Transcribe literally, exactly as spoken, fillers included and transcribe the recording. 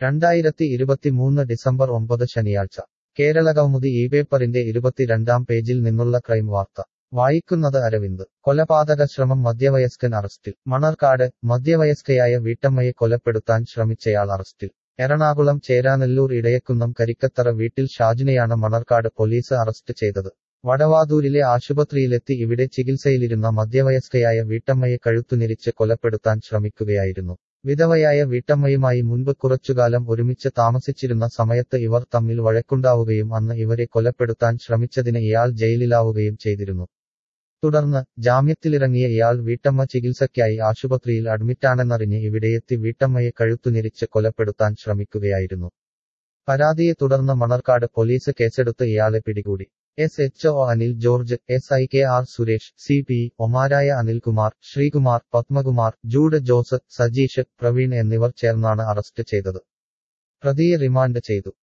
രണ്ടായിരത്തി ഇരുപത്തിമൂന്ന് ഡിസംബർ ഒമ്പത് ശനിയാഴ്ച കേരളകൗമുദി ഈ പേപ്പറിന്റെ ഇരുപത്തിരണ്ടാം പേജിൽ നിന്നുള്ള ക്രൈം വാർത്ത വായിക്കുന്നത് അരവിന്ദ്. കൊലപാതക ശ്രമം മധ്യവയസ്കൻ അറസ്റ്റിൽ. മണർകാട് മധ്യവയസ്കയായ വീട്ടമ്മയെ കൊലപ്പെടുത്താൻ ശ്രമിച്ചയാൾ അറസ്റ്റിൽ. എറണാകുളം ചേരാനെല്ലൂർ ഇടയക്കുന്നം കരിക്കത്തറ വീട്ടിൽ ഷാജിനെയാണ് മണർകാട് പോലീസ് അറസ്റ്റ് ചെയ്തത്. വടവാതൂരിലെ ആശുപത്രിയിലെത്തി ഇവിടെ ചികിത്സയിലിരുന്ന മധ്യവയസ്കയായ വീട്ടമ്മയെ കഴുത്തുനിരിച്ച് കൊലപ്പെടുത്താൻ ശ്രമിക്കുകയായിരുന്നു. വിധവയായ വീട്ടമ്മയുമായി മുൻപ് കുറച്ചുകാലം ഒരുമിച്ച് താമസിച്ചിരുന്ന സമയത്ത് ഇവർ തമ്മിൽ വഴക്കുണ്ടാവുകയും അന്ന് ഇവരെ കൊലപ്പെടുത്താൻ ശ്രമിച്ചതിന് ഇയാൾ ജയിലിലാവുകയും ചെയ്തിരുന്നു. തുടർന്ന് ജാമ്യത്തിലിറങ്ങിയ ഇയാൾ വീട്ടമ്മ ചികിത്സയ്ക്കായി ആശുപത്രിയിൽ അഡ്മിറ്റാണെന്നറിഞ്ഞ് ഇവിടെയെത്തി വീട്ടമ്മയെ കഴുത്തുനിരിച്ച് കൊലപ്പെടുത്താൻ ശ്രമിക്കുകയായിരുന്നു. പരാതിയെ തുടർന്ന് മണർകാട് പോലീസ് കേസെടുത്ത് ഇയാളെ പിടികൂടി. S H O Anil George, S I K R Suresh, C P ഒമാരായ അനിൽകുമാർ, ശ്രീകുമാർ, പത്മകുമാർ, ജൂഡ് ജോസ്, സജീഷ്, പ്രവീൺ എന്നിവർ ചേർന്നാണ് അറസ്റ്റ് ചെയ്തത്. പ്രതിയെ റിമാൻഡ് ചെയ്തു.